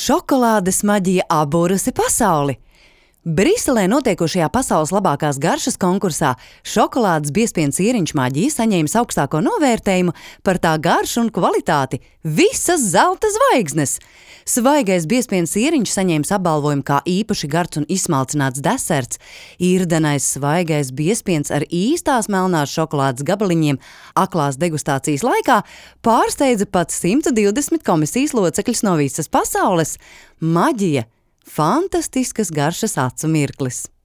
Šokolādes maģija apbūrusi pasauli. Briselē notiekošajā pasaules labākās garšas konkursā šokolādes biezpiena īriņš maģija saņēmis augstāko novērtējumu par tā garšu un kvalitāti – visas zelta zvaigznes. Svaigais biezpiena īriņš saņēmis apbalvojumu kā īpaši gards un izsmalcināts deserts. Irdenais svaigais biezpiens ar īstās melnās šokolādes gabaliņiem aklās degustācijas laikā pārsteidza pat 120 komisijas locekļus no visas pasaules. Maģija! Fantastiskas garšas acu mirklis.